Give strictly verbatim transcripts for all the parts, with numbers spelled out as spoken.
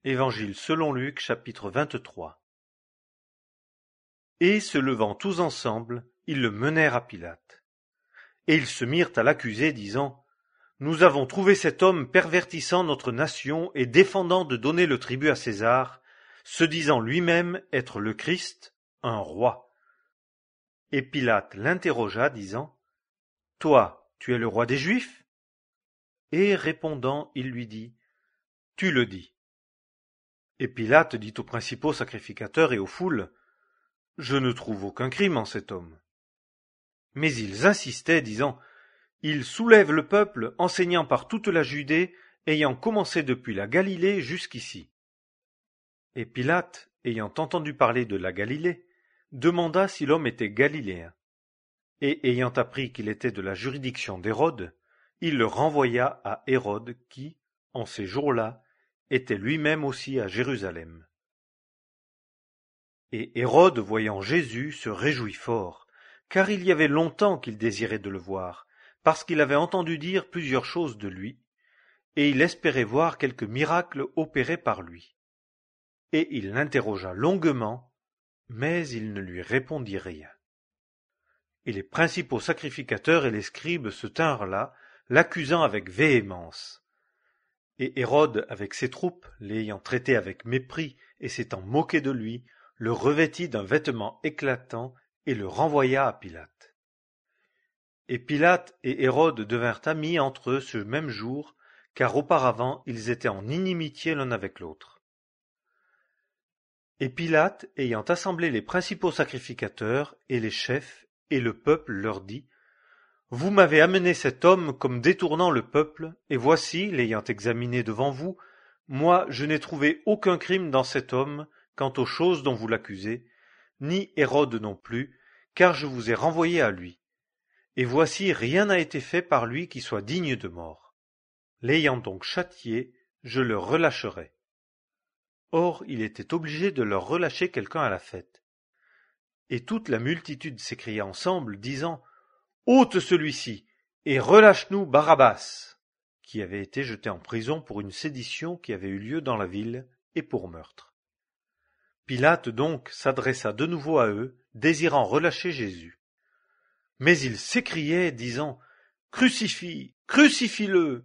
Évangile selon Luc, chapitre vingt-trois. Et se levant tous ensemble, ils le menèrent à Pilate. Et ils se mirent à l'accuser, disant : Nous avons trouvé cet homme pervertissant notre nation et défendant de donner le tribut à César, se disant lui-même être le Christ, un roi. Et Pilate l'interrogea, disant : Toi, tu es le roi des Juifs ? Et répondant, il lui dit : Tu le dis. Et Pilate dit aux principaux sacrificateurs et aux foules : Je ne trouve aucun crime en cet homme. Mais ils insistaient, disant : Il soulève le peuple, enseignant par toute la Judée, ayant commencé depuis la Galilée jusqu'ici. Et Pilate, ayant entendu parler de la Galilée, demanda si l'homme était galiléen. Et ayant appris qu'il était de la juridiction d'Hérode, il le renvoya à Hérode qui, en ces jours-là, était lui-même aussi à Jérusalem. Et Hérode, voyant Jésus, se réjouit fort, car il y avait longtemps qu'il désirait de le voir, parce qu'il avait entendu dire plusieurs choses de lui, et il espérait voir quelques miracles opérés par lui. Et il l'interrogea longuement, mais il ne lui répondit rien. Et les principaux sacrificateurs et les scribes se tinrent là, l'accusant avec véhémence. Et Hérode, avec ses troupes, l'ayant traité avec mépris et s'étant moqué de lui, le revêtit d'un vêtement éclatant et le renvoya à Pilate. Et Pilate et Hérode devinrent amis entre eux ce même jour, car auparavant ils étaient en inimitié l'un avec l'autre. Et Pilate, ayant assemblé les principaux sacrificateurs et les chefs et le peuple, leur dit : Vous m'avez amené cet homme comme détournant le peuple, et voici, l'ayant examiné devant vous, moi je n'ai trouvé aucun crime dans cet homme quant aux choses dont vous l'accusez, ni Hérode non plus, car je vous ai renvoyé à lui. Et voici, rien n'a été fait par lui qui soit digne de mort. L'ayant donc châtié, je le relâcherai. Or, il était obligé de leur relâcher quelqu'un à la fête. Et toute la multitude s'écria ensemble, disant : Ôte celui-ci, et relâche-nous Barabbas, qui avait été jeté en prison pour une sédition qui avait eu lieu dans la ville, et pour meurtre. Pilate donc s'adressa de nouveau à eux, désirant relâcher Jésus. Mais ils s'écriaient, disant : Crucifie, crucifie-le !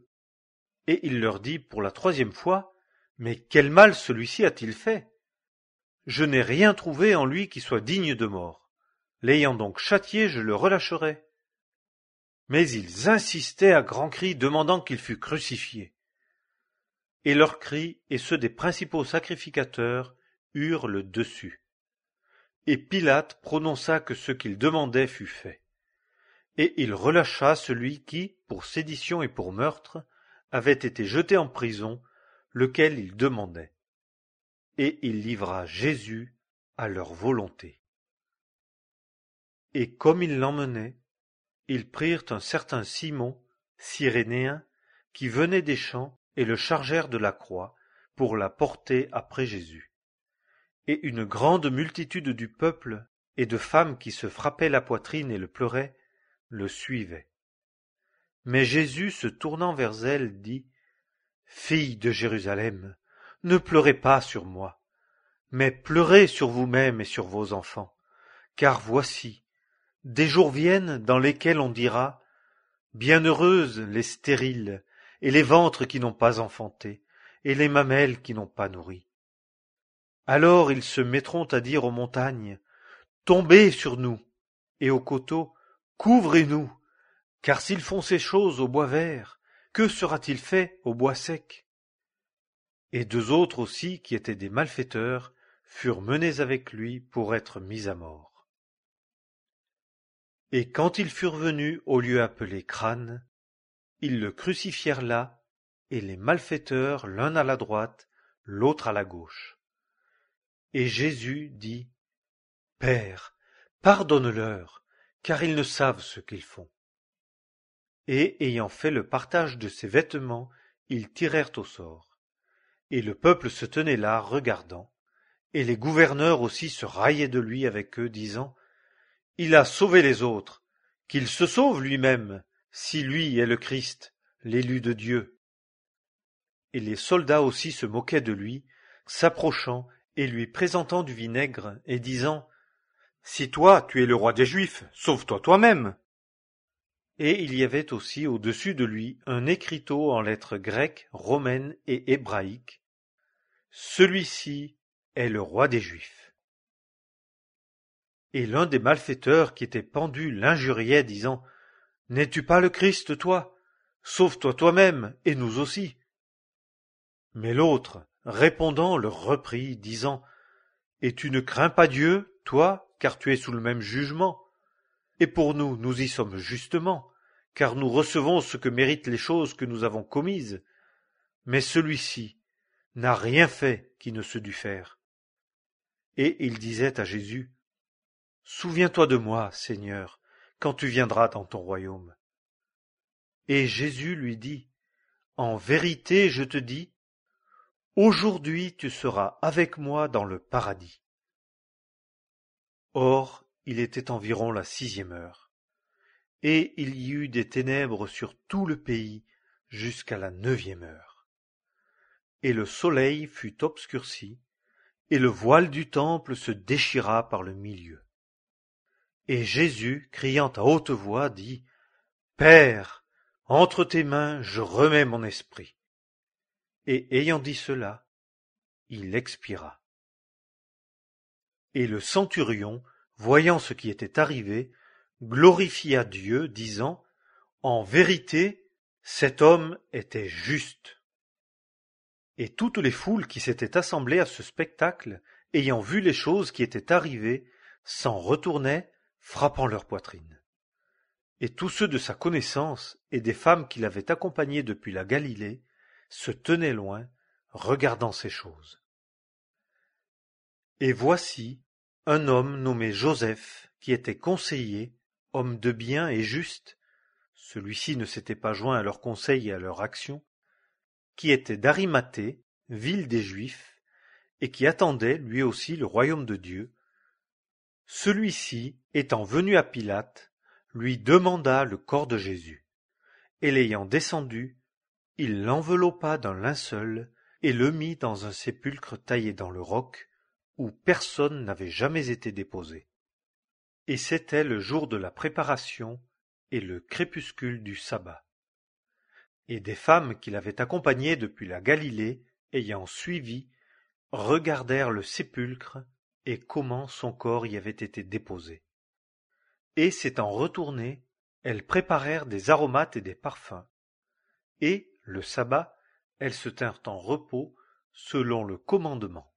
Et il leur dit pour la troisième fois : Mais quel mal celui-ci a-t-il fait ? Je n'ai rien trouvé en lui qui soit digne de mort. L'ayant donc châtié, je le relâcherai. Mais ils insistaient à grands cris, demandant qu'il fût crucifié. Et leurs cris et ceux des principaux sacrificateurs eurent le dessus. Et Pilate prononça que ce qu'il demandait fût fait. Et il relâcha celui qui, pour sédition et pour meurtre, avait été jeté en prison, lequel il demandait. Et il livra Jésus à leur volonté. Et comme ils l'emmenaient, ils prirent un certain Simon, Cyrénéen, qui venait des champs, et le chargèrent de la croix, pour la porter après Jésus. Et une grande multitude du peuple, et de femmes qui se frappaient la poitrine et le pleuraient, le suivaient. Mais Jésus, se tournant vers elles, dit : Filles de Jérusalem, ne pleurez pas sur moi, mais pleurez sur vous-mêmes et sur vos enfants, car voici, des jours viennent dans lesquels on dira : Bienheureuses les stériles, et les ventres qui n'ont pas enfanté, et les mamelles qui n'ont pas nourri. Alors ils se mettront à dire aux montagnes : Tombez sur nous, et aux coteaux : Couvrez-nous, car s'ils font ces choses au bois vert, que sera-t-il fait au bois sec ? Et deux autres aussi, qui étaient des malfaiteurs, furent menés avec lui pour être mis à mort. Et quand ils furent venus au lieu appelé Crâne, ils le crucifièrent là, et les malfaiteurs l'un à la droite, l'autre à la gauche. Et Jésus dit : Père, pardonne-leur, car ils ne savent ce qu'ils font. Et ayant fait le partage de ses vêtements, ils tirèrent au sort. Et le peuple se tenait là, regardant, et les gouverneurs aussi se raillaient de lui avec eux, disant : Il a sauvé les autres, qu'il se sauve lui-même, si lui est le Christ, l'élu de Dieu. Et les soldats aussi se moquaient de lui, s'approchant et lui présentant du vinaigre et disant « Si toi tu es le roi des Juifs, sauve-toi toi-même !» Et il y avait aussi au-dessus de lui un écriteau en lettres grecques, romaines et hébraïques. Celui-ci est le roi des Juifs. Et l'un des malfaiteurs qui était pendu l'injuriait, disant « N'es-tu pas le Christ, toi? Sauve-toi toi-même, et nous aussi. » Mais l'autre, répondant, le reprit, disant « Et tu ne crains pas Dieu, toi, car tu es sous le même jugement? Et pour nous, nous y sommes justement, car nous recevons ce que méritent les choses que nous avons commises. Mais celui-ci n'a rien fait qui ne se dût faire. » Et il disait à Jésus, « Souviens-toi de moi, Seigneur, quand tu viendras dans ton royaume. » Et Jésus lui dit, « En vérité, je te dis, aujourd'hui tu seras avec moi dans le paradis. » Or, il était environ la sixième heure, et il y eut des ténèbres sur tout le pays jusqu'à la neuvième heure. Et le soleil fut obscurci, et le voile du temple se déchira par le milieu. Et Jésus, criant à haute voix, dit, « Père, entre tes mains je remets mon esprit. » Et ayant dit cela, il expira. Et le centurion, voyant ce qui était arrivé, glorifia Dieu, disant, « En vérité, cet homme était juste. » Et toutes les foules qui s'étaient assemblées à ce spectacle, ayant vu les choses qui étaient arrivées, s'en retournaient, frappant leur poitrine. Et tous ceux de sa connaissance et des femmes qui l'avaient accompagné depuis la Galilée se tenaient loin, regardant ces choses. Et voici un homme nommé Joseph, qui était conseiller, homme de bien et juste, celui-ci ne s'était pas joint à leur conseil et à leur action, qui était d'Arimathée, ville des Juifs, et qui attendait lui aussi le royaume de Dieu. Celui-ci, étant venu à Pilate, lui demanda le corps de Jésus, et l'ayant descendu, il l'enveloppa d'un linceul et le mit dans un sépulcre taillé dans le roc, où personne n'avait jamais été déposé. Et c'était le jour de la préparation et le crépuscule du sabbat. Et des femmes qui l'avaient accompagné depuis la Galilée, ayant suivi, regardèrent le sépulcre et comment son corps y avait été déposé. Et s'étant retournées, elles préparèrent des aromates et des parfums. Et, le sabbat, elles se tinrent en repos selon le commandement.